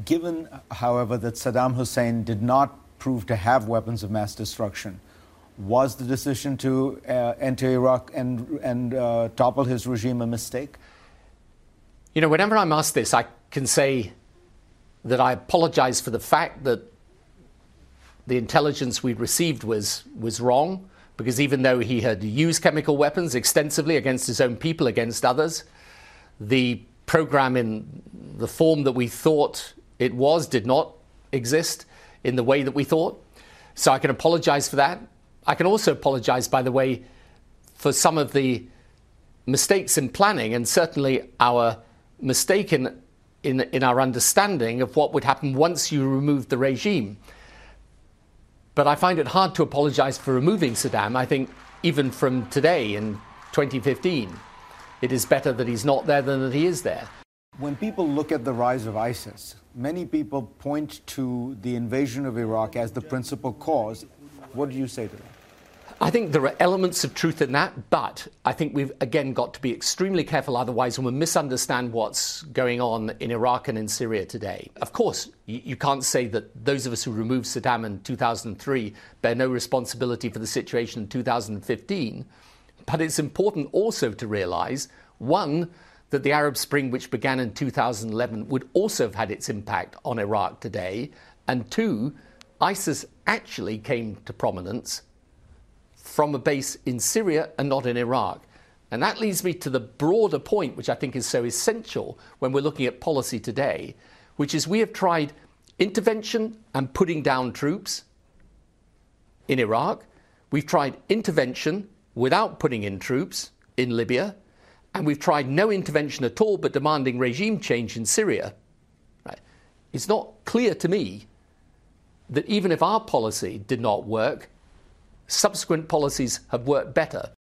Given, however, that Saddam Hussein did not prove to have weapons of mass destruction, was the decision to enter Iraq and topple his regime a mistake? You know, whenever I'm asked this, I can say that I apologize for the fact that the intelligence we'd received was wrong, because even though he had used chemical weapons extensively against his own people, against others, the program in the form that we thought it was did not exist in the way that we thought. So I can apologize for that. I can also apologize, by the way, for some of the mistakes in planning, and certainly our mistake in our understanding of what would happen once you removed the regime. But I find it hard to apologize for removing Saddam. I think even from today in 2015, it is better that he's not there than that he is there. When people look at the rise of ISIS, many people point to the invasion of Iraq as the principal cause. What do you say to that? I think there are elements of truth in that, but I think we've, again, got to be extremely careful, otherwise we'll misunderstand what's going on in Iraq and in Syria today. Of course, you can't say that those of us who removed Saddam in 2003 bear no responsibility for the situation in 2015, but it's important also to realize, one, that the Arab Spring, which began in 2011, would also have had its impact on Iraq today, and two, ISIS actually came to prominence from a base in Syria and not in Iraq. And that leads me to the broader point, which I think is so essential when we're looking at policy today, which is we have tried intervention and putting down troops in Iraq. We've tried intervention without putting in troops in Libya. And we've tried no intervention at all but demanding regime change in Syria. Right? It's not clear to me that even if our policy did not work, subsequent policies have worked better.